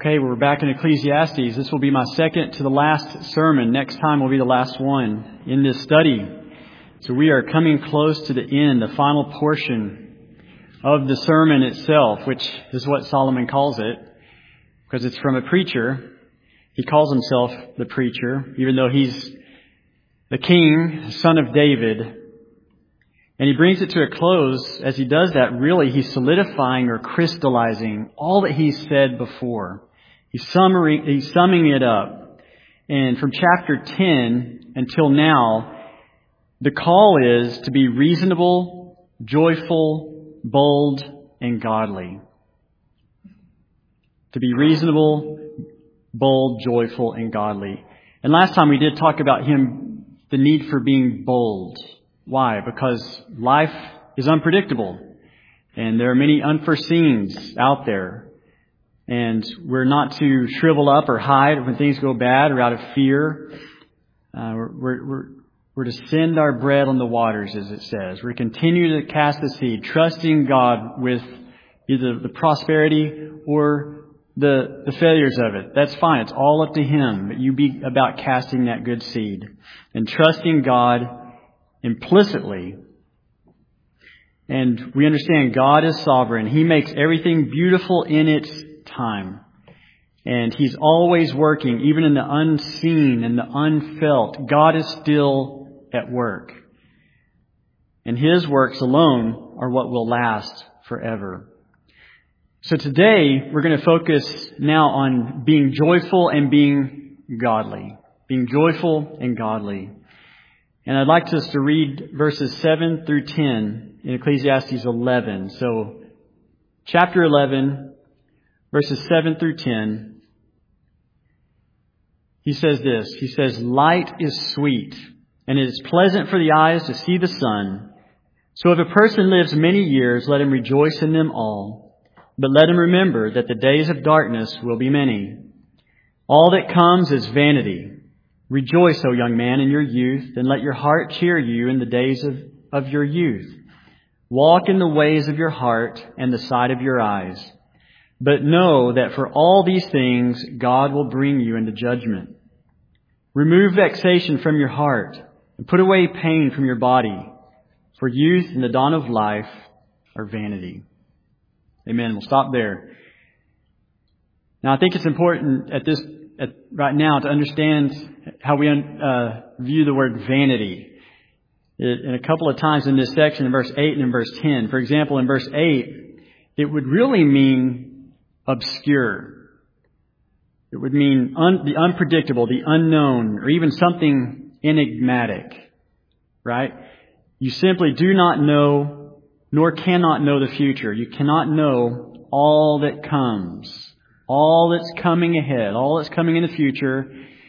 Okay, we're back in Ecclesiastes. This will be my second to the last sermon. Next time will be the last one in this study. So we are coming close to the end, the final portion of the sermon itself, which is what Solomon calls it, because it's from a preacher. He calls himself the preacher, even though he's the king, son of David. And he brings it to a close. As he does that, really, he's solidifying or crystallizing all that he's said before. He's summing it up. And from chapter 10 until now, the call is to be reasonable, joyful, bold, and godly. To be reasonable, bold, joyful, and godly. And last time we did talk about the need for being bold. Why? Because life is unpredictable and there are many unforeseens out there. And we're not to shrivel up or hide when things go bad or out of fear. We're to send our bread on the waters, as it says. We're to continue to cast the seed, trusting God with either the prosperity or the failures of it. That's fine. It's all up to Him. But you be about casting that good seed and trusting God implicitly. And we understand God is sovereign. He makes everything beautiful in its time. And He's always working, even in the unseen and the unfelt. God is still at work. And His works alone are what will last forever. So today, we're going to focus now on being joyful and being godly. Being joyful and godly. And I'd like us to read verses 7 through 10 in Ecclesiastes 11. So, chapter 11, verses 7 through 10. He says this. He says, "Light is sweet, and it is pleasant for the eyes to see the sun. So if a person lives many years, let him rejoice in them all. But let him remember that the days of darkness will be many. All that comes is vanity. Rejoice, O young man, in your youth, and let your heart cheer you in the days of your youth. Walk in the ways of your heart and the sight of your eyes. But know that for all these things God will bring you into judgment. Remove vexation from your heart, and put away pain from your body, for youth and the dawn of life are vanity." Amen. We'll stop there. Now, I think it's important right now to understand how we view the word vanity. In a couple of times in this section, in verse 8 and in verse 10. For example, in verse 8, it would really mean obscure. It would mean the unpredictable, the unknown, or even something enigmatic. Right? You simply do not know, nor cannot know the future. You cannot know all that comes. All that's coming ahead, all that's coming in the future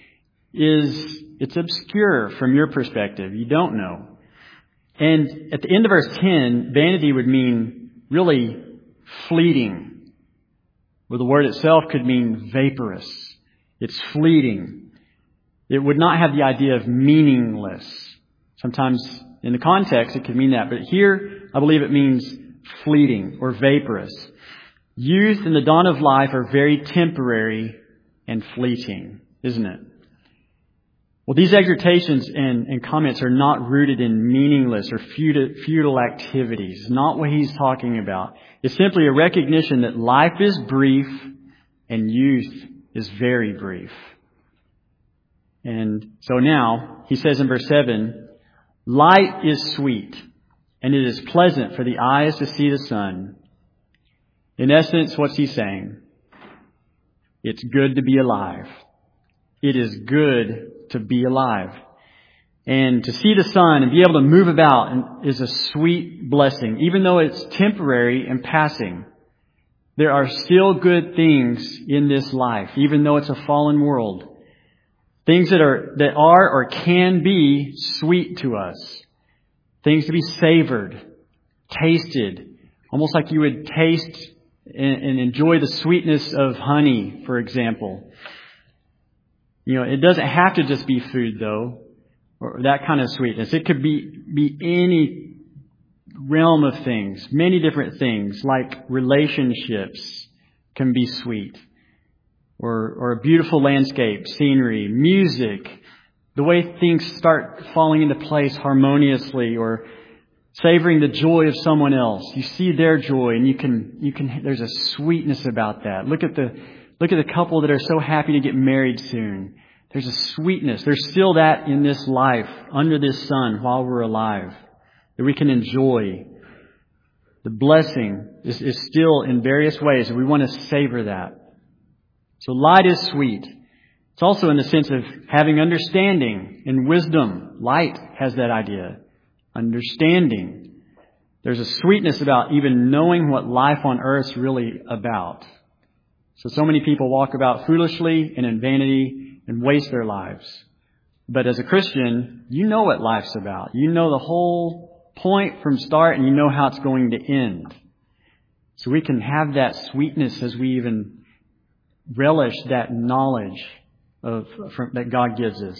it's obscure from your perspective. You don't know. And at the end of verse 10, vanity would mean really fleeting. Well, the word itself could mean vaporous. It's fleeting. It would not have the idea of meaningless. Sometimes in the context it could mean that. But here, I believe it means fleeting or vaporous. Youth and the dawn of life are very temporary and fleeting, isn't it? Well, these exhortations and comments are not rooted in meaningless or futile activities. It's not what he's talking about. It's simply a recognition that life is brief and youth is very brief. And so now, he says in verse 7, "Light is sweet, and it is pleasant for the eyes to see the sun." In essence, what's he saying? It's good to be alive. It is good to be alive. And to see the sun and be able to move about is a sweet blessing. Even though it's temporary and passing, there are still good things in this life, even though it's a fallen world. Things that are or can be sweet to us. Things to be savored, tasted, almost like you would taste and enjoy the sweetness of honey, for example. You know, it doesn't have to just be food, though, or that kind of sweetness. It could be any realm of things, many different things, like relationships can be sweet. or a beautiful landscape, scenery, music, the way things start falling into place harmoniously, or savoring the joy of someone else. You see their joy, and you can. There's a sweetness about that. Look at the couple that are so happy to get married soon. There's a sweetness. There's still that in this life, under this sun, while we're alive, that we can enjoy. The blessing is still in various ways, and we want to savor that. So light is sweet. It's also in the sense of having understanding and wisdom. Light has that idea. Understanding. There's a sweetness about even knowing what life on earth's really about. So many people walk about foolishly and in vanity and waste their lives. But as a Christian, you know what life's about. You know the whole point from start, and you know how it's going to end. So we can have that sweetness as we even relish that knowledge that God gives us.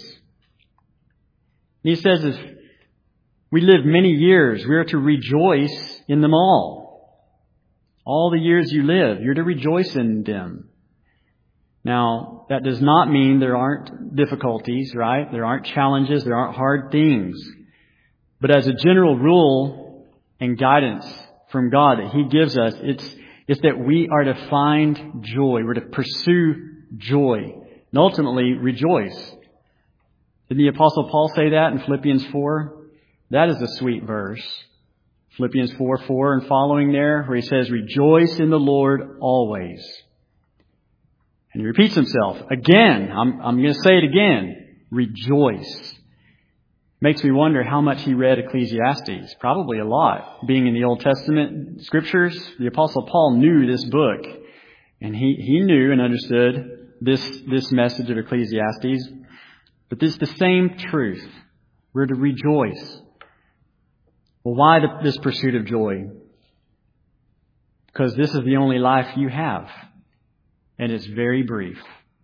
And he says, if we live many years, we are to rejoice in them all. All the years you live, you're to rejoice in them. Now, that does not mean there aren't difficulties, right? There aren't challenges, there aren't hard things. But as a general rule and guidance from God that He gives us, it's that we are to find joy. We're to pursue joy. And ultimately, rejoice. Didn't the Apostle Paul say that in Philippians 4? That is a sweet verse. Philippians 4:4 and following there, where he says, rejoice in the Lord always. And he repeats himself. Again, I'm going to say it again. Rejoice. Makes me wonder how much he read Ecclesiastes. Probably a lot. Being in the Old Testament scriptures, the Apostle Paul knew this book. And he knew and understood this message of Ecclesiastes. But this is the same truth. We're to rejoice. Well, why this pursuit of joy? Because this is the only life you have. And it's very brief.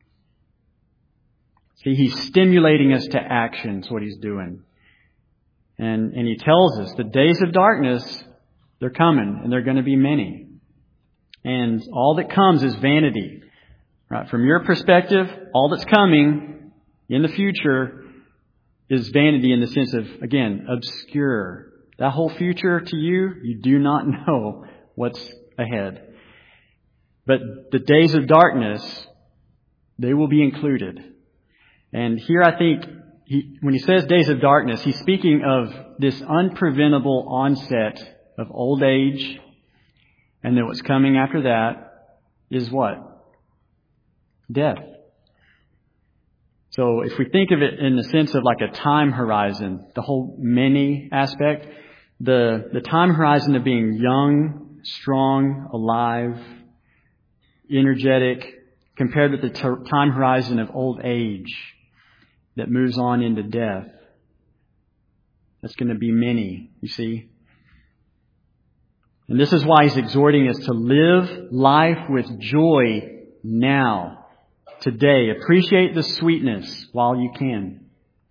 See, He's stimulating us to action. That's what He's doing. And He tells us the days of darkness, they're coming, and they're going to be many. And all that comes is vanity. Right? From your perspective, all that's coming in the future is vanity in the sense of, again, obscure. That whole future to you do not know what's ahead. But the days of darkness, they will be included. And here I think, when he says days of darkness, he's speaking of this unpreventable onset of old age. And then what's coming after that is what? Death. So if we think of it in the sense of like a time horizon, the whole many aspect, the time horizon of being young, strong, alive, energetic, compared with the time horizon of old age that moves on into death. That's going to be many, you see. And this is why he's exhorting us to live life with joy now, today. Appreciate the sweetness while you can.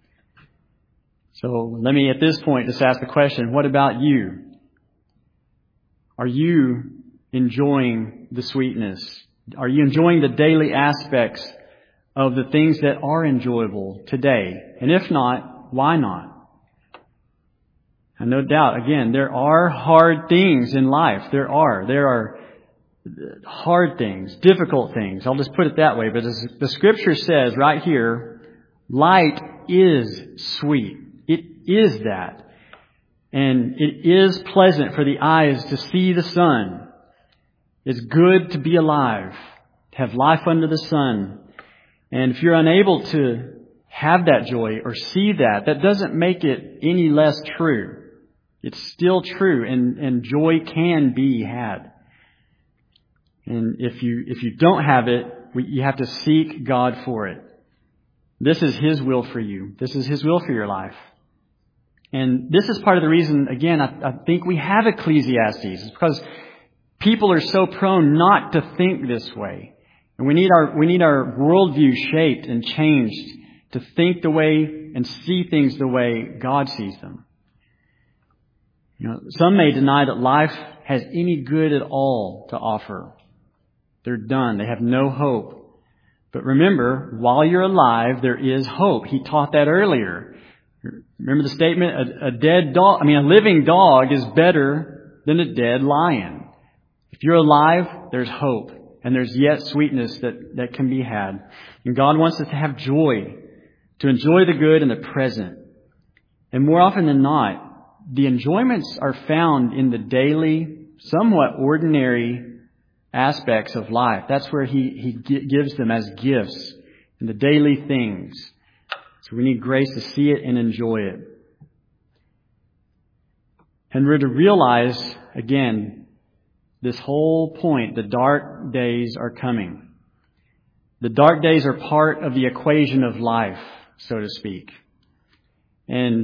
So let me at this point just ask the question, what about you? Are you enjoying the sweetness? Are you enjoying the daily aspects of the things that are enjoyable today? And if not, why not? And no doubt, again, there are hard things in life. There are hard things, difficult things. I'll just put it that way. But as the Scripture says right here, light is sweet. It is that. And it is pleasant for the eyes to see the sun. It's good to be alive, to have life under the sun. And if you're unable to have that joy or see that, that doesn't make it any less true. It's still true, and joy can be had. And if you don't have it, you have to seek God for it. This is His will for you. This is His will for your life. And this is part of the reason, again, I think we have Ecclesiastes. It's because people are so prone not to think this way. And we need our worldview shaped and changed to think the way and see things the way God sees them. You know, some may deny that life has any good at all to offer. They're done. They have no hope. But remember, while you're alive, there is hope. He taught that earlier. Remember the statement, a living dog is better than a dead lion. If you're alive, there's hope. And there's yet sweetness that can be had. And God wants us to have joy, to enjoy the good in the present. And more often than not, the enjoyments are found in the daily, somewhat ordinary aspects of life. That's where He gives them as gifts in the daily things. So we need grace to see it and enjoy it. And we're to realize, again, this whole point, the dark days are coming. The dark days are part of the equation of life, so to speak. And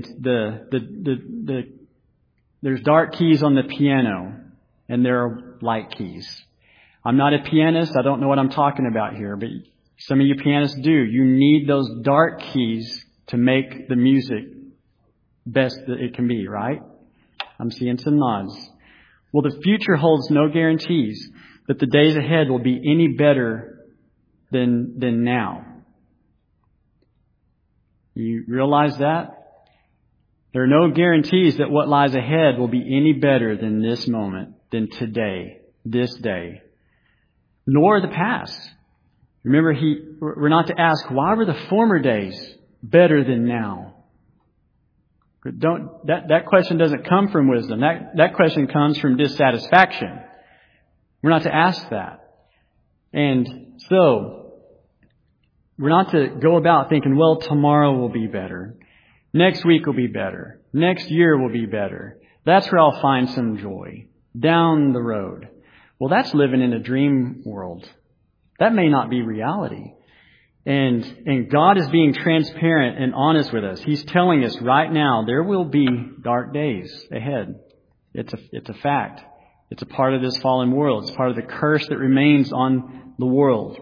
there's dark keys on the piano, and there are light keys. I'm not a pianist. I don't know what I'm talking about here, but some of you pianists do. You need those dark keys to make the music best that it can be, right? I'm seeing some nods. Well, the future holds no guarantees that the days ahead will be any better than now. You realize that? There are no guarantees that what lies ahead will be any better than this moment, than today, this day, nor the past. Remember, we're not to ask, why were the former days better than now? That question doesn't come from wisdom. That question comes from dissatisfaction. We're not to ask that. And so, we're not to go about thinking, well, tomorrow will be better. Next week will be better. Next year will be better. That's where I'll find some joy. Down the road. Well, that's living in a dream world. That may not be reality. And God is being transparent and honest with us. He's telling us right now there will be dark days ahead. It's a fact. It's a part of this fallen world. It's part of the curse that remains on the world.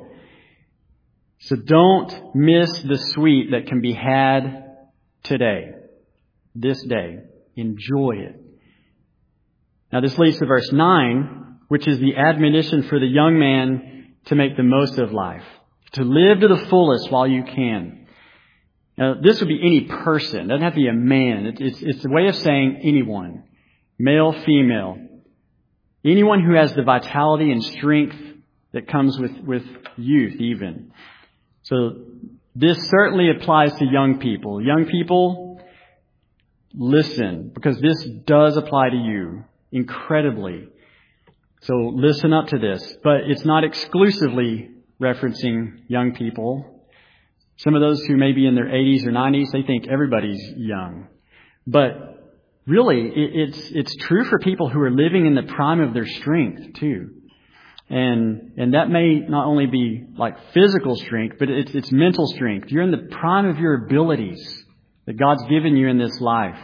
So don't miss the sweet that can be had today, this day. Enjoy it. Now this leads to verse 9, which is the admonition for the young man to make the most of life. To live to the fullest while you can. Now, this would be any person. It doesn't have to be a man. It's a way of saying anyone. Male, female. Anyone who has the vitality and strength that comes with youth even. So this certainly applies to young people. Young people, listen, because this does apply to you incredibly. So listen up to this. But it's not exclusively referencing young people. Some of those who may be in their 80s or 90s, they think everybody's young. But really, it's true for people who are living in the prime of their strength too. And that may not only be like physical strength, but it's mental strength. You're in the prime of your abilities that God's given you in this life.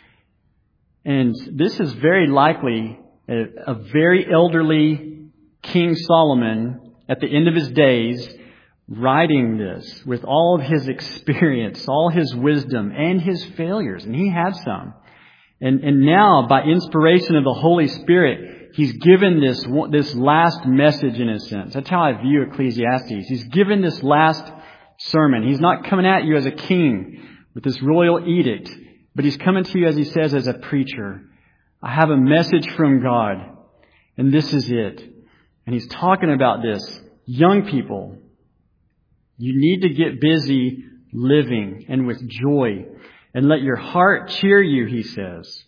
And this is very likely a very elderly King Solomon at the end of his days, writing this with all of his experience, all his wisdom, and his failures. And he had some. And now, by inspiration of the Holy Spirit, he's given this last message in a sense. That's how I view Ecclesiastes. He's given this last sermon. He's not coming at you as a king with this royal edict, but he's coming to you, as he says, as a preacher. I have a message from God, and this is it. And he's talking about this. Young people, you need to get busy living and with joy. And let your heart cheer you, he says.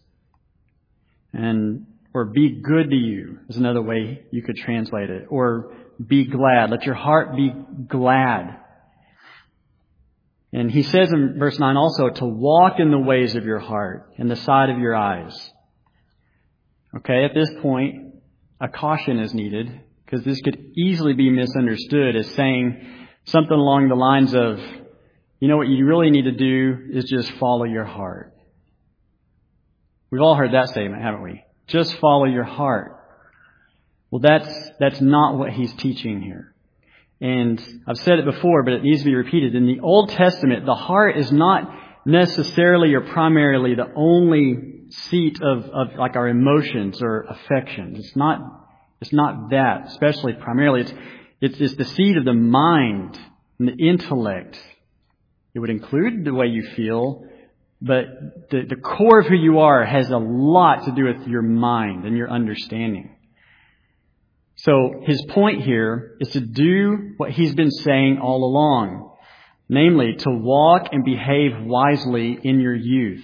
Or be good to you is another way you could translate it. Or be glad. Let your heart be glad. And he says in verse 9 also, to walk in the ways of your heart and the side of your eyes. Okay, at this point, a caution is needed. Because this could easily be misunderstood as saying something along the lines of, you know what you really need to do is just follow your heart. We've all heard that statement, haven't we? Just follow your heart. Well, that's not what he's teaching here. And I've said it before, but it needs to be repeated. In the Old Testament, the heart is not necessarily or primarily the only seat of like our emotions or affections. It's not that, especially primarily. It's the seat of the mind and the intellect. It would include the way you feel, but the core of who you are has a lot to do with your mind and your understanding. So his point here is to do what he's been saying all along, namely to walk and behave wisely in your youth.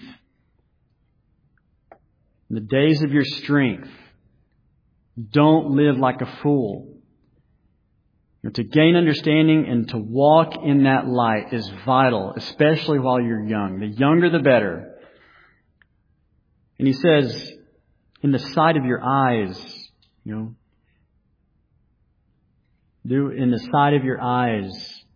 In the days of your strength, don't live like a fool. To gain understanding and to walk in that light is vital, especially while you're young. The younger, the better. And he says, in the sight of your eyes, do in the sight of your eyes.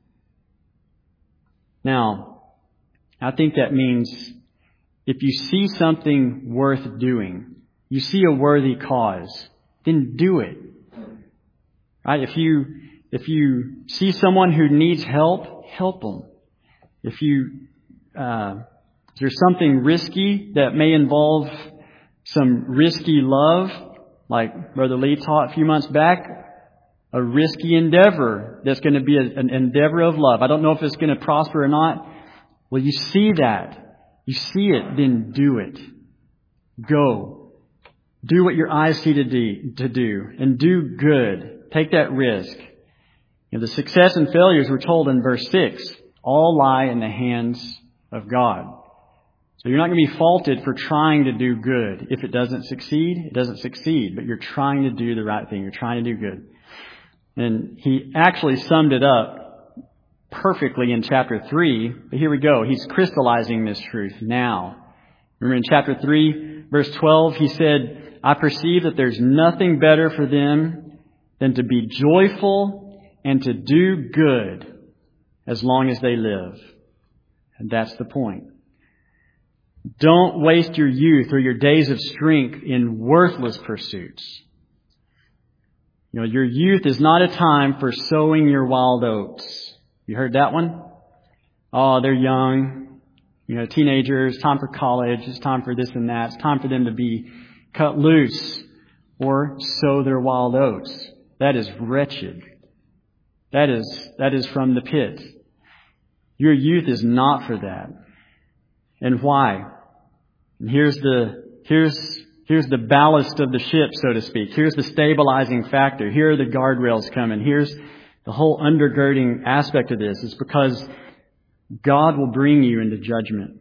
Now, I think that means if you see something worth doing, you see a worthy cause, then do it. Right? If you see someone who needs help, help them. If there's something risky that may involve some risky love, like Brother Lee taught a few months back, a risky endeavor that's going to be an endeavor of love. I don't know if it's going to prosper or not. Well, you see that. You see it, then do it. Go. Do what your eyes see to do, and do good. Take that risk. The success and failures we're told in verse 6 all lie in the hands of God. So you're not going to be faulted for trying to do good. If it doesn't succeed, it doesn't succeed. But you're trying to do the right thing. You're trying to do good. And he actually summed it up perfectly in chapter 3. But here we go. He's crystallizing this truth now. Remember in chapter 3, verse 12, he said, I perceive that there's nothing better for them than to be joyful and to do good as long as they live. And that's the point. Don't waste your youth or your days of strength in worthless pursuits. Your youth is not a time for sowing your wild oats. You heard that one? Oh, they're young. Teenagers, time for college. It's time for this and that. It's time for them to be cut loose or sow their wild oats. That is wretched. That is from the pit. Your youth is not for that. And why? And here's the ballast of the ship, so to speak. Here's the stabilizing factor. Here are the guardrails coming. Here's the whole undergirding aspect of this. It's because God will bring you into judgment.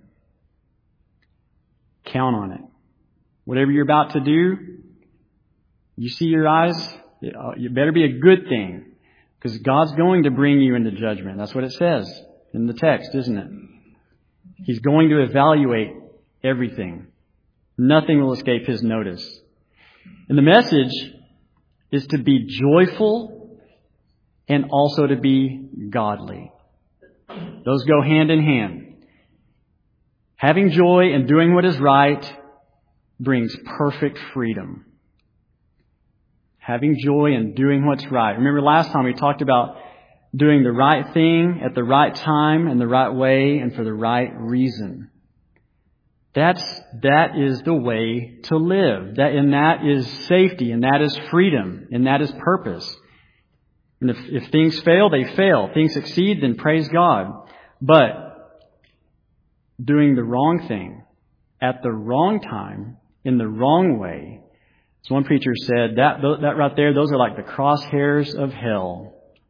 Count on it. Whatever you're about to do, you see your eyes, it better be a good thing. Because God's going to bring you into judgment. That's what it says in the text, isn't it? He's going to evaluate everything. Nothing will escape His notice. And the message is to be joyful and also to be godly. Those go hand in hand. Having joy and doing what is right brings perfect freedom. Having joy and doing what's right. Remember last time we talked about doing the right thing at the right time and the right way and for the right reason. That is the way to live. And that is safety, and that is freedom, and that is purpose. And if things fail, they fail. If things succeed, then praise God. But doing the wrong thing at the wrong time, in the wrong way, as one preacher said, that right there, those are like the crosshairs of hell.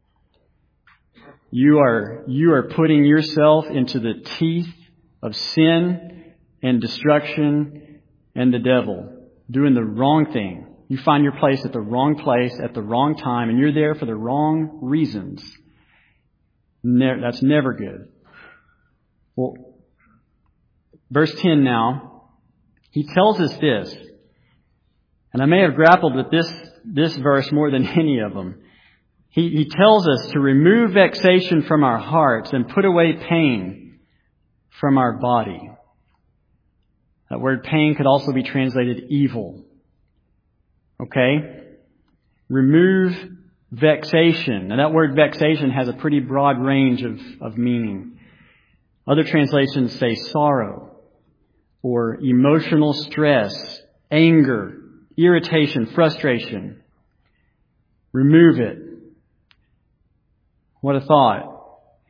You are putting yourself into the teeth of sin and destruction and the devil, doing the wrong thing. You find your place at the wrong place at the wrong time, and you're there for the wrong reasons. That's never good. Well, verse 10 now, he tells us this. And I may have grappled with this verse more than any of them. He tells us to remove vexation from our hearts and put away pain from our body. That word pain could also be translated evil. Okay? Remove vexation. Now that word vexation has a pretty broad range of meaning. Other translations say sorrow or emotional stress, anger, irritation, frustration. Remove it. What a thought.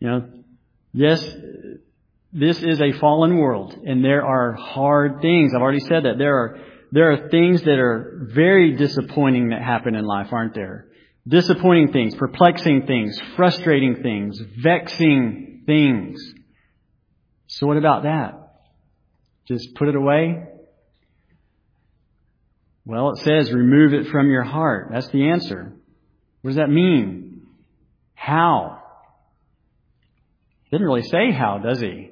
Yes, this is a fallen world, and there are hard things. I've already said that. There are things that are very disappointing that happen in life, aren't there? Disappointing things, perplexing things, frustrating things, vexing things. So what about that? Just put it away? Well, it says remove it from your heart. That's the answer. What does that mean? How? Didn't really say how, does he?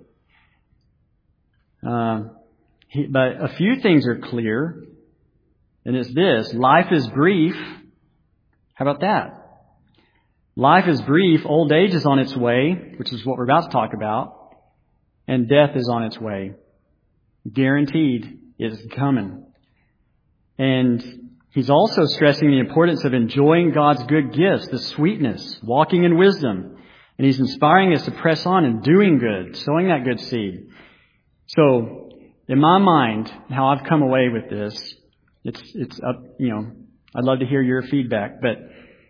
But a few things are clear, and it's this. Life is brief. How about that? Life is brief. Old age is on its way, which is what we're about to talk about, and death is on its way. Guaranteed, it's coming. And he's also stressing the importance of enjoying God's good gifts, the sweetness, walking in wisdom. And he's inspiring us to press on and doing good, sowing that good seed. So, in my mind, how I've come away with this, it's up, I'd love to hear your feedback, but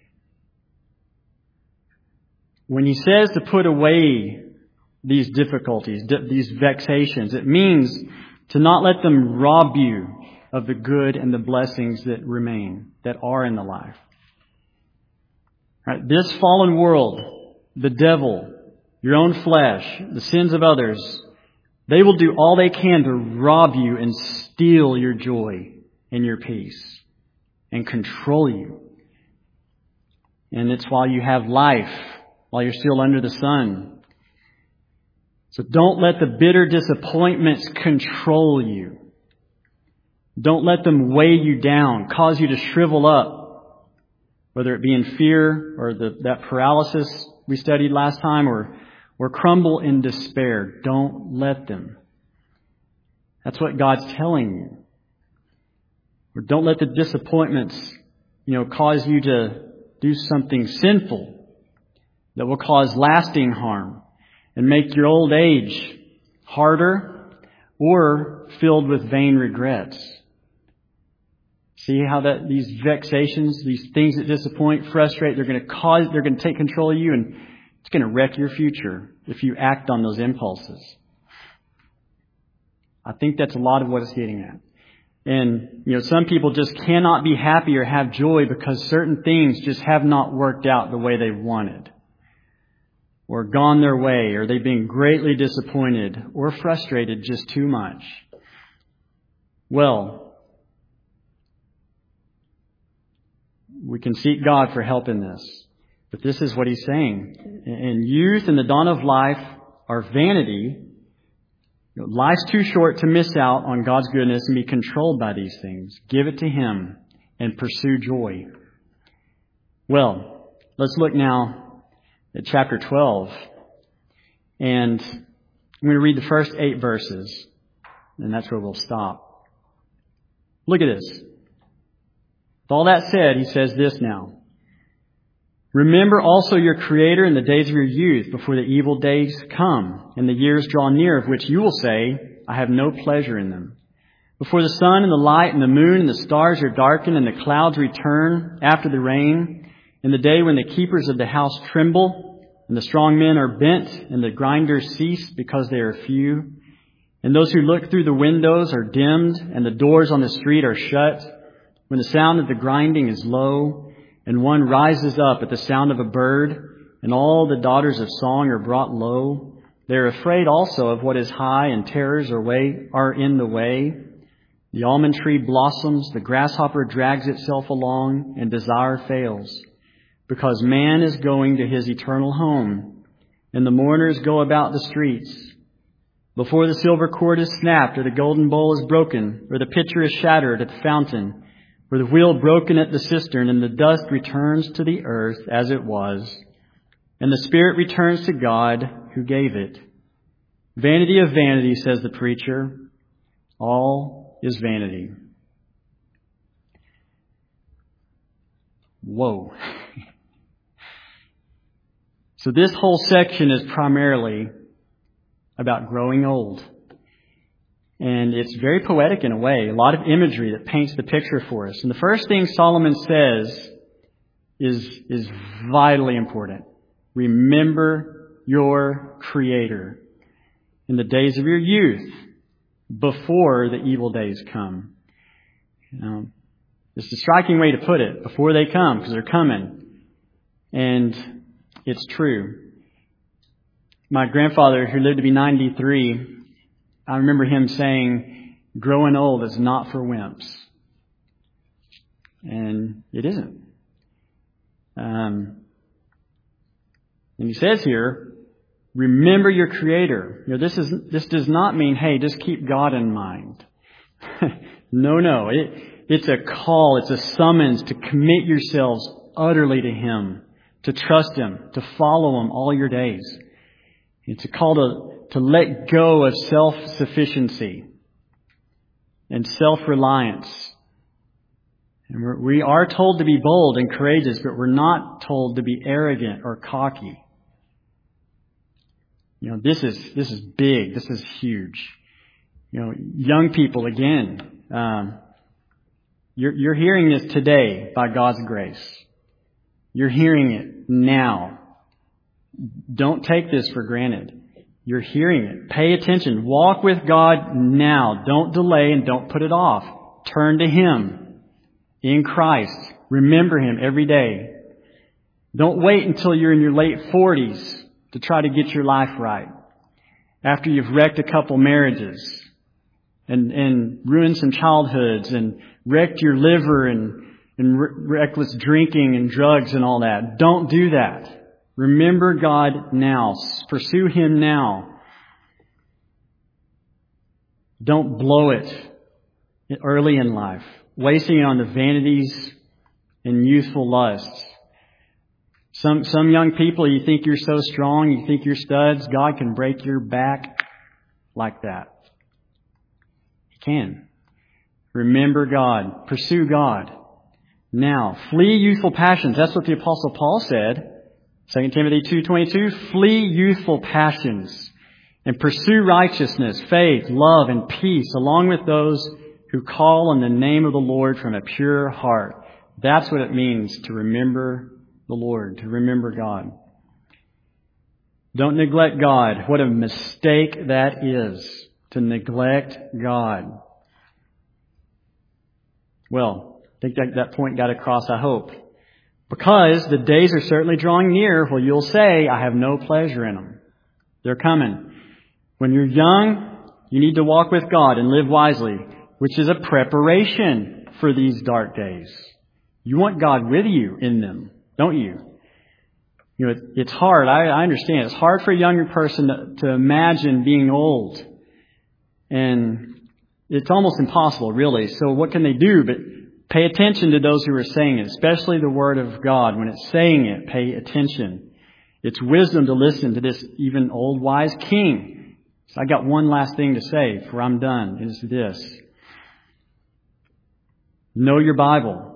when he says to put away these difficulties, these vexations, it means to not let them rob you of the good and the blessings that remain, that are in the life. Right? This fallen world, the devil, your own flesh, the sins of others, they will do all they can to rob you and steal your joy and your peace and control you. And it's while you have life, while you're still under the sun. So don't let the bitter disappointments control you. Don't let them weigh you down, cause you to shrivel up, whether it be in fear or that paralysis we studied last time, or crumble in despair. Don't let them. That's what God's telling you. Or don't let the disappointments, cause you to do something sinful that will cause lasting harm and make your old age harder or filled with vain regrets. See how these vexations, these things that disappoint, frustrate, they're going to take control of you, and it's going to wreck your future if you act on those impulses. I think that's a lot of what it's getting at. And, some people just cannot be happy or have joy because certain things just have not worked out the way they wanted, or gone their way, or they've been greatly disappointed or frustrated just too much. Well, we can seek God for help in this. But this is what he's saying. In youth and the dawn of life are vanity. Life's too short to miss out on God's goodness and be controlled by these things. Give it to him and pursue joy. Well, let's look now at chapter 12. And I'm going to read the first 8 verses. And that's where we'll stop. Look at this. With all that said, he says this now. Remember also your Creator in the days of your youth, before the evil days come, and the years draw near, of which you will say, I have no pleasure in them. Before the sun and the light and the moon and the stars are darkened, and the clouds return after the rain, in the day when the keepers of the house tremble, and the strong men are bent, and the grinders cease because they are few, and those who look through the windows are dimmed, and the doors on the street are shut, when the sound of the grinding is low, and one rises up at the sound of a bird, and all the daughters of song are brought low. They are afraid also of what is high, and terrors are in the way. The almond tree blossoms, the grasshopper drags itself along, and desire fails, because man is going to his eternal home, and the mourners go about the streets. Before the silver cord is snapped, or the golden bowl is broken, or the pitcher is shattered at the fountain, or the wheel broken at the cistern, and the dust returns to the earth as it was, and the spirit returns to God who gave it. Vanity of vanity, says the preacher. All is vanity. Whoa. So this whole section is primarily about growing old. And it's very poetic in a way, a lot of imagery that paints the picture for us. And the first thing Solomon says is vitally important. Remember your Creator in the days of your youth, before the evil days come. It's a striking way to put it, before they come, because they're coming. And it's true. My grandfather, who lived to be 93, I remember him saying, growing old is not for wimps. And it isn't. And he says here, remember your Creator. This does not mean, hey, just keep God in mind. No. It's a call. It's a summons to commit yourselves utterly to Him, to trust Him, to follow Him all your days. It's a call to let go of self-sufficiency and self-reliance. And we are told to be bold and courageous, but we're not told to be arrogant or cocky. This is big. This is huge. Young people, again, you're hearing this today by God's grace. You're hearing it now. Don't take this for granted. You're hearing it. Pay attention. Walk with God now. Don't delay and don't put it off. Turn to Him in Christ. Remember Him every day. Don't wait until you're in your late 40s to try to get your life right. After you've wrecked a couple marriages and ruined some childhoods and wrecked your liver and reckless drinking and drugs and all that. Don't do that. Remember God now. Pursue Him now. Don't blow it early in life, wasting it on the vanities and youthful lusts. Some young people, you think you're so strong, you think you're studs. God can break your back like that. He can. Remember God. Pursue God. Now, flee youthful passions. That's what the Apostle Paul said. 2 Timothy 2:22, flee youthful passions and pursue righteousness, faith, love, and peace, along with those who call on the name of the Lord from a pure heart. That's what it means to remember the Lord, to remember God. Don't neglect God. What a mistake that is, to neglect God. Well, I think that point got across, I hope. Because the days are certainly drawing near, well, you'll say, I have no pleasure in them. They're coming. When you're young, you need to walk with God and live wisely, which is a preparation for these dark days. You want God with you in them, don't you? It's hard. I understand. It's hard for a younger person to imagine being old. And it's almost impossible, really. So what can they do? But pay attention to those who are saying it, especially the Word of God. When it's saying it, pay attention. It's wisdom to listen to this even old wise king. So I got one last thing to say before I'm done, is this. Know your Bible.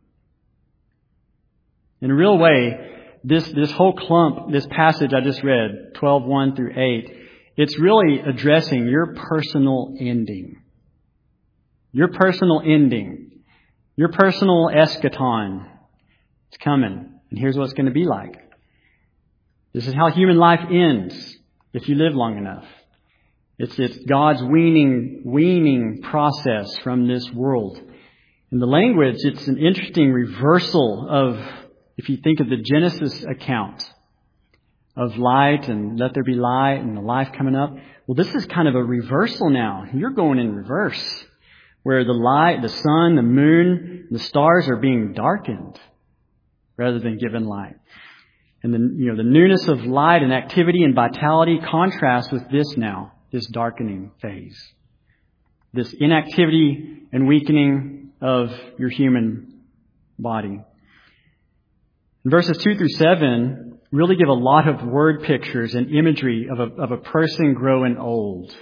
In a real way, this whole clump, this passage I just read, 12:1 through 8, it's really addressing your personal ending. Your personal ending. Your personal eschaton. It's coming. And here's what it's going to be like. This is how human life ends if you live long enough. It's God's weaning process from this world. In the language, it's an interesting reversal of, if you think of the Genesis account of light and let there be light and the life coming up. Well, this is kind of a reversal now. You're going in reverse, where the light, the sun, the moon, the stars are being darkened rather than given light. And the newness of light and activity and vitality contrasts with this now, this darkening phase. This inactivity and weakening of your human body. Verses 2 through 7 really give a lot of word pictures and imagery of a person growing old.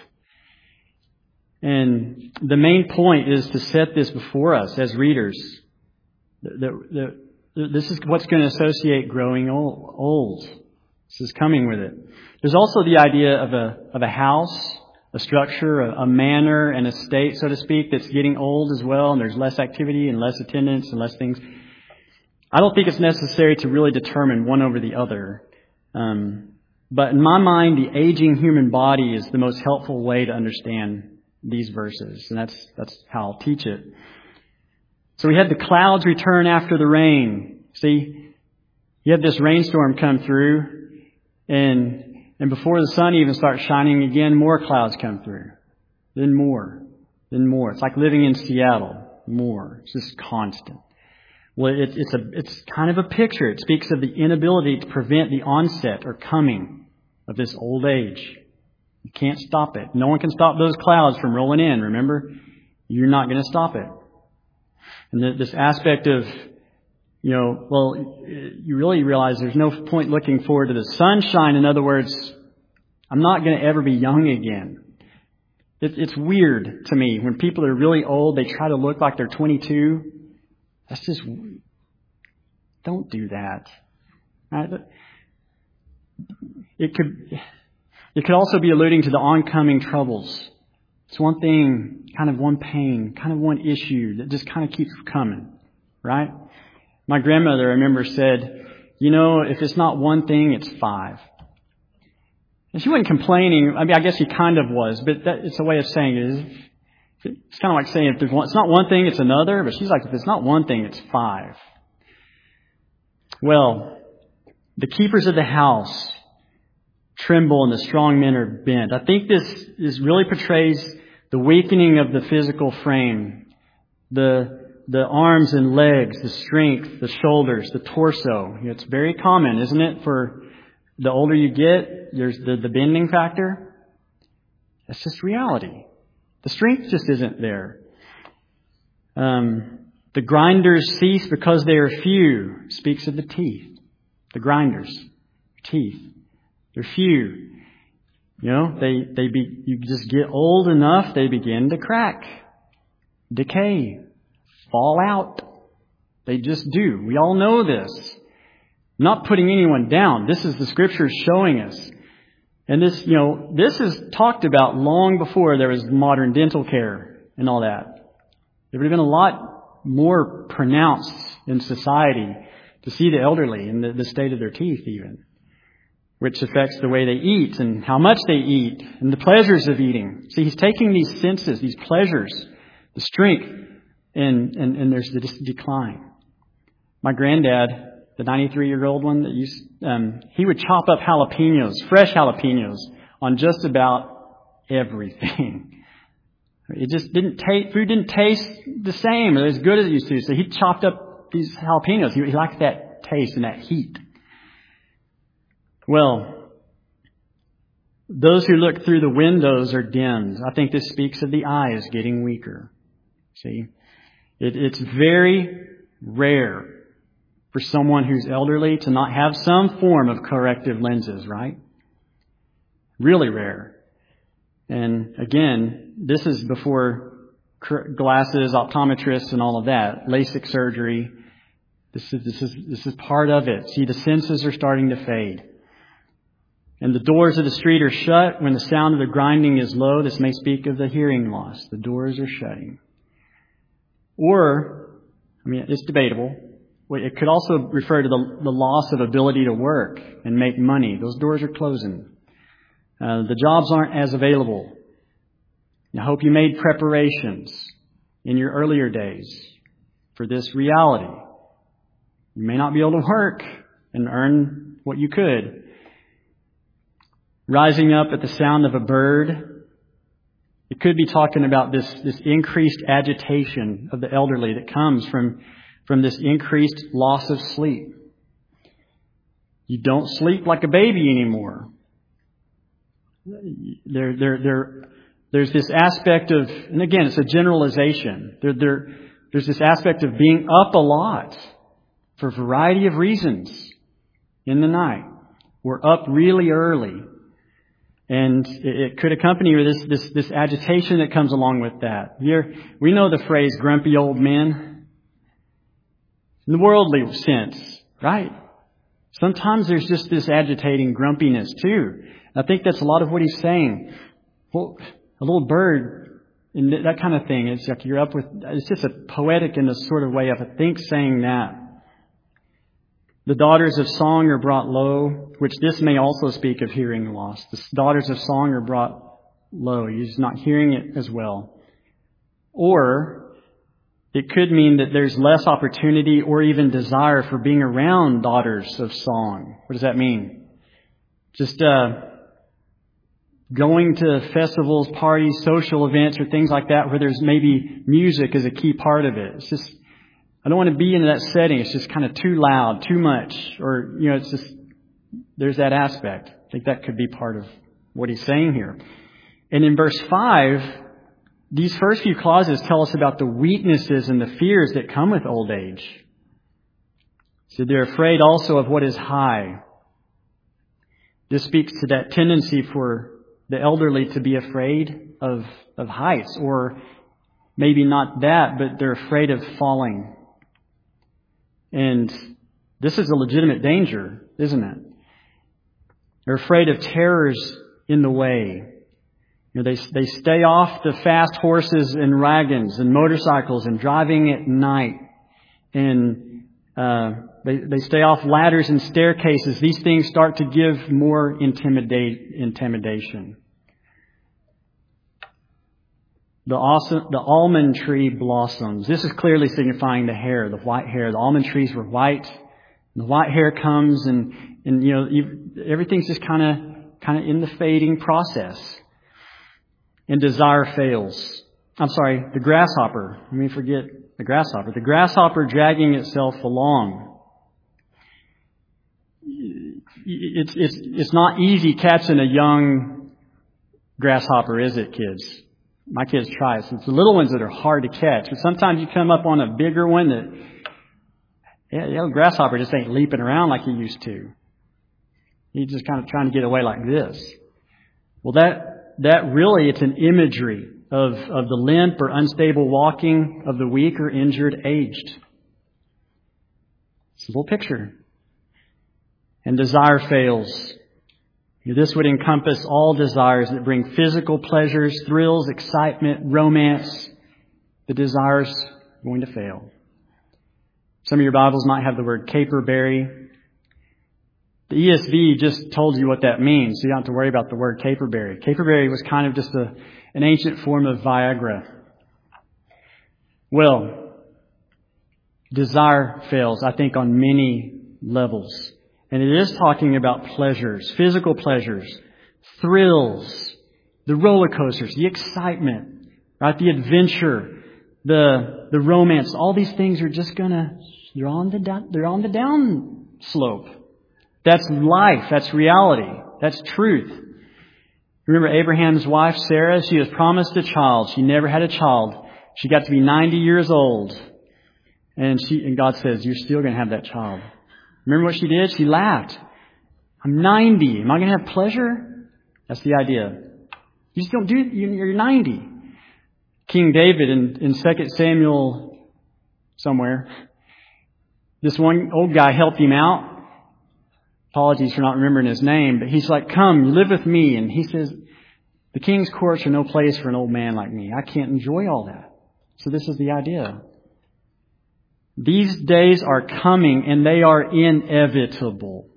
And the main point is to set this before us as readers. This is what's going to associate growing old. This is coming with it. There's also the idea of a house, a structure, a manor, and a state, so to speak, that's getting old as well. And there's less activity and less attendance and less things. I don't think it's necessary to really determine one over the other. But in my mind, the aging human body is the most helpful way to understand these verses. And that's how I'll teach it. So we had the clouds return after the rain. See, you had this rainstorm come through, and before the sun even starts shining again, more clouds come through. Then more. Then more. It's like living in Seattle. More. It's just constant. Well, it's kind of a picture. It speaks of the inability to prevent the onset or coming of this old age. You can't stop it. No one can stop those clouds from rolling in, remember? You're not going to stop it. And this aspect of, you really realize there's no point looking forward to the sunshine. In other words, I'm not going to ever be young again. It's weird to me when people are really old, they try to look like they're 22. That's just, don't do that. Right? It could also be alluding to the oncoming troubles. It's one thing, kind of one pain, kind of one issue that just kind of keeps coming, right? My grandmother, I remember, said, if it's not one thing, it's 5. And she wasn't complaining. I mean, I guess she kind of was, but it's a way of saying it. It's kind of like saying if it's not one thing, it's another. But she's like, if it's not one thing, it's 5. Well, the keepers of the house tremble and the strong men are bent. I think this really portrays the weakening of the physical frame, the arms and legs, the strength, the shoulders, the torso. It's very common, isn't it? For the older you get, there's the bending factor. That's just reality. The strength just isn't there. The grinders cease because they are few. Speaks of the teeth. The grinders, teeth. They're few. You just get old enough, they begin to crack, decay, fall out. They just do. We all know this. I'm not putting anyone down. This is the Scriptures showing us. And this is talked about long before there was modern dental care and all that. There would have been a lot more pronounced in society to see the elderly and the state of their teeth even, which affects the way they eat and how much they eat and the pleasures of eating. See, he's taking these senses, these pleasures, the strength, and there's the decline. My granddad, the 93-year-old one he would chop up jalapenos, fresh jalapenos, on just about everything. It just food didn't taste the same or as good as it used to. So he chopped up these jalapenos. He liked that taste and that heat. Well, those who look through the windows are dimmed. I think this speaks of the eyes getting weaker. See, it's very rare for someone who's elderly to not have some form of corrective lenses, right? Really rare. And again, this is before glasses, optometrists, and all of that. LASIK surgery. This is part of it. See, the senses are starting to fade. And the doors of the street are shut. When the sound of the grinding is low, this may speak of the hearing loss. The doors are shutting. Or, it's debatable. It could also refer to the loss of ability to work and make money. Those doors are closing. The jobs aren't as available. I hope you made preparations in your earlier days for this reality. You may not be able to work and earn what you could. Rising up at the sound of a bird. It could be talking about this increased agitation of the elderly that comes from this increased loss of sleep. You don't sleep like a baby anymore. There's this aspect of, and again, it's a generalization. There's this aspect of being up a lot for a variety of reasons in the night. We're up really early. And it could accompany this agitation that comes along with that. We know the phrase grumpy old men. In the worldly sense, right? Sometimes there's just this agitating grumpiness too. I think that's a lot of what he's saying. Well, a little bird and that kind of thing. It's like it's just a poetic in a sort of way of I think saying that. The daughters of song are brought low, which this may also speak of hearing loss. The daughters of song are brought low. You're just not hearing it as well. Or it could mean that there's less opportunity or even desire for being around daughters of song. What does that mean? Just going to festivals, parties, social events, or things like that where there's maybe music as a key part of it. It's just, I don't want to be in that setting. It's just kind of too loud, too much, or, it's just, there's that aspect. I think that could be part of what he's saying here. And in verse 5, these first few clauses tell us about the weaknesses and the fears that come with old age. So they're afraid also of what is high. This speaks to that tendency for the elderly to be afraid of heights, or maybe not that, but they're afraid of falling. And this is a legitimate danger, isn't it? They're afraid of terrors in the way. They stay off the fast horses and wagons and motorcycles and driving at night. And they stay off ladders and staircases. These things start to give more intimidation. The almond tree blossoms. This is clearly signifying the hair, the white hair. The almond trees were white. And the white hair comes and everything's just kind of in the fading process. And desire fails. The grasshopper. Let me forget the grasshopper. The grasshopper dragging itself along. It's not easy catching a young grasshopper, is it, kids? My kids try it. So it's the little ones that are hard to catch. But sometimes you come up on a bigger one that, grasshopper just ain't leaping around like he used to. He's just kind of trying to get away like this. Well, that really, it's an imagery of the limp or unstable walking of the weak or injured aged. It's a little picture. And desire fails. This would encompass all desires that bring physical pleasures, thrills, excitement, romance. The desire's going to fail. Some of your Bibles might have the word caperberry. The ESV just told you what that means, so you don't have to worry about the word caperberry. Caperberry was kind of just an ancient form of Viagra. Well, desire fails, I think, on many levels. And it is talking about pleasures, physical pleasures, thrills, the roller coasters, the excitement, right? The adventure, the romance. All these things are just they're on the down slope. That's life. That's reality. That's truth. Remember Abraham's wife, Sarah? She was promised a child. She never had a child. She got to be 90 years old. And God says, you're still going to have that child. Remember what she did? She laughed. I'm 90. Am I going to have pleasure? That's the idea. You just don't do it. You're 90. King David in 2 Samuel somewhere, this one old guy helped him out. Apologies for not remembering his name, but he's like, come, live with me. And he says, the king's courts are no place for an old man like me. I can't enjoy all that. So this is the idea. These days are coming and they are inevitable.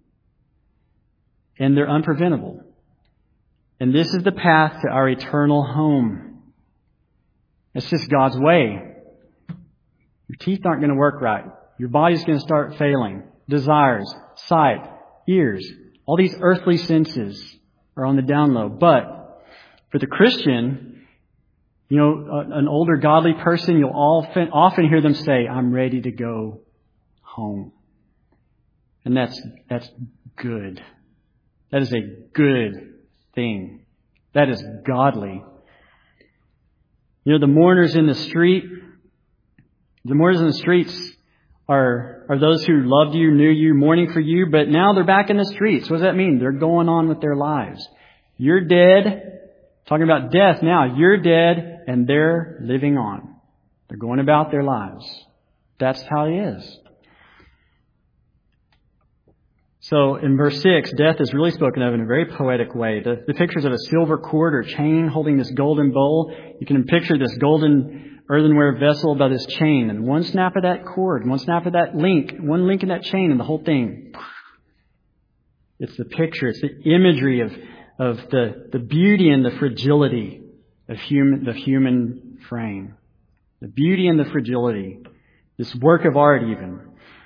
And they're unpreventable. And this is the path to our eternal home. It's just God's way. Your teeth aren't going to work right. Your body's going to start failing. Desires, sight, ears, all these earthly senses are on the down low. But for the Christian, an older godly person, you'll often hear them say, I'm ready to go home. And that's good. That is a good thing. That is godly. The mourners in the streets are those who loved you, knew you, mourning for you, but now they're back in the streets. What does that mean? They're going on with their lives. You're dead. Talking about death now. You're dead and they're living on. They're going about their lives. That's how it is. So in verse 6, death is really spoken of in a very poetic way. The pictures of a silver cord or chain holding this golden bowl. You can picture this golden earthenware vessel by this chain. And one snap of that cord, one snap of that link, one link in that chain, and the whole thing. It's the picture, it's the imagery of the beauty and the fragility of the human frame. The beauty and the fragility. This work of art even.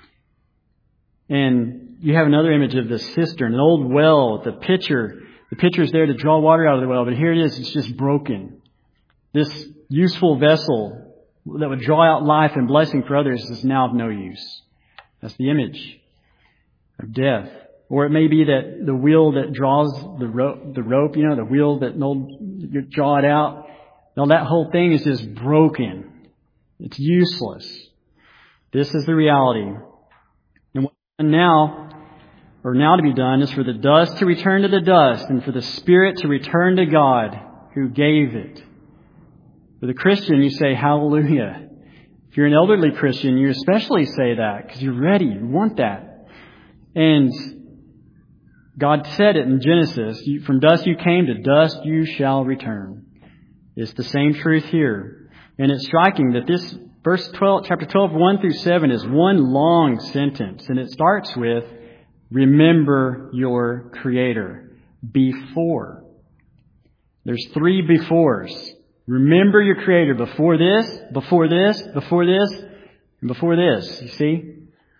And you have another image of this cistern, an old well, the pitcher. The pitcher is there to draw water out of the well, but here it is, it's just broken. This useful vessel that would draw out life and blessing for others is now of no use. That's the image of death. Or it may be that the wheel that draws the rope, the wheel that you draw it out. Now that whole thing is just broken. It's useless. This is the reality. And now to be done is for the dust to return to the dust and for the spirit to return to God who gave it. For the Christian, you say, hallelujah. If you're an elderly Christian, you especially say that because you're ready. You want that. And God said it in Genesis, from dust you came, to dust you shall return. It's the same truth here. And it's striking that this chapter 12, 1 through 7 is one long sentence. And it starts with, remember your Creator. Before. There's 3 befores. Remember your Creator before this, before this, before this, and before this. You see?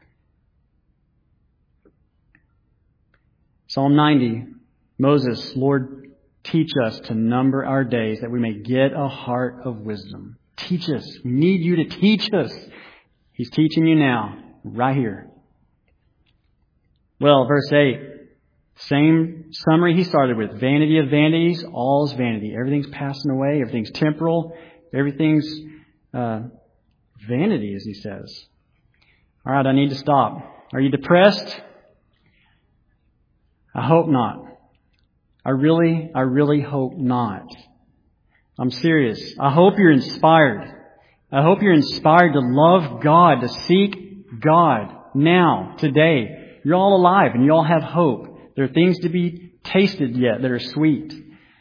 Psalm 90, Moses, Lord, teach us to number our days that we may get a heart of wisdom. Teach us. We need you to teach us. He's teaching you now, right here. Well, verse 8, same summary he started with. Vanity of vanities, all's vanity. Everything's passing away. Everything's temporal. Everything's vanity, as he says. All right, I need to stop. Are you depressed? I hope not. I really hope not. I'm serious. I hope you're inspired. I hope you're inspired to love God, to seek God now, today. You're all alive and you all have hope. There are things to be tasted yet that are sweet.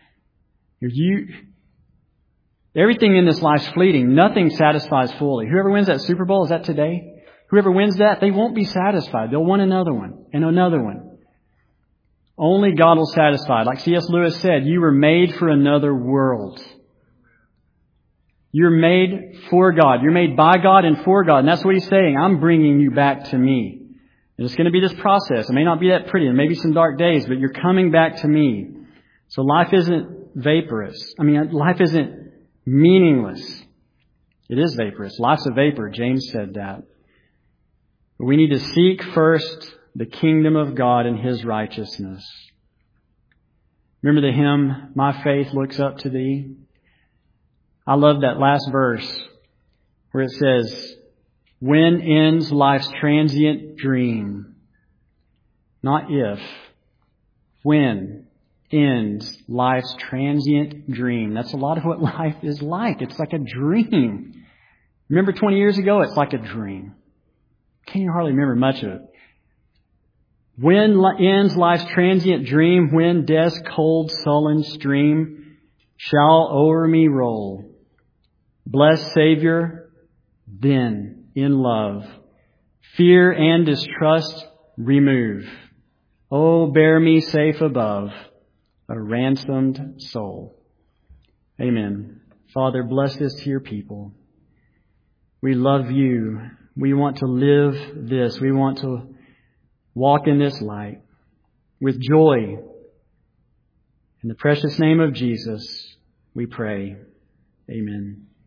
Everything in this life's fleeting. Nothing satisfies fully. Whoever wins that Super Bowl, is that today? Whoever wins that, they won't be satisfied. They'll want another one and another one. Only God will satisfy. Like C.S. Lewis said, you were made for another world. You're made for God. You're made by God and for God. And that's what he's saying. I'm bringing you back to me. And it's going to be this process. It may not be that pretty. There may be some dark days, but you're coming back to me. So life isn't vaporous. Life isn't meaningless. It is vaporous. Life's a vapor. James said that. But we need to seek first the kingdom of God and His righteousness. Remember the hymn, My Faith Looks Up to Thee? I love that last verse where it says, when ends life's transient dream? Not if. When ends life's transient dream? That's a lot of what life is like. It's like a dream. Remember 20 years ago? It's like a dream. Can't you hardly remember much of it? When ends life's transient dream? When death's cold, sullen stream shall o'er me roll? Blessed Savior, then in love, fear and distrust remove. Oh, bear me safe above a ransomed soul. Amen. Father, bless this to your people. We love you. We want to live this. We want to walk in this light with joy. In the precious name of Jesus, we pray. Amen.